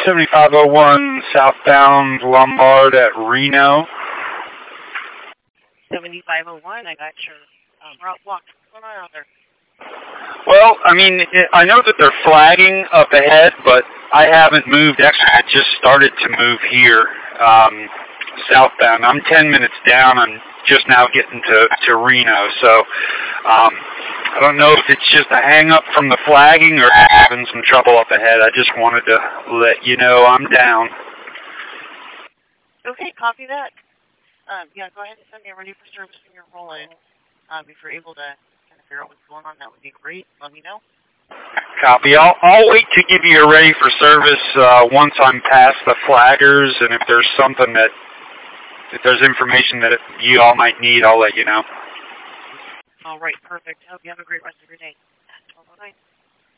7501 southbound Lombard at Reno. 7501, I got your route blocked. What's going on out there? Well, I mean, I know that they're flagging up ahead, but I haven't moved. Actually, I just started to move here, southbound. I'm 10 minutes down. I'm just now getting to Reno, so I don't know if it's just a hang-up from the flagging or having some trouble up ahead. I just wanted to let you know I'm down. Okay, copy that. Yeah, go ahead and send me a ready for service when you're rolling. If you're able to kind of figure out what's going on, that would be great. Let me know. Copy. I'll wait to give you a ready for service once I'm past the flaggers, and if there's something that, if there's information that you all might need, I'll let you know. All right, perfect. Hope you have a great rest of your day. 1209.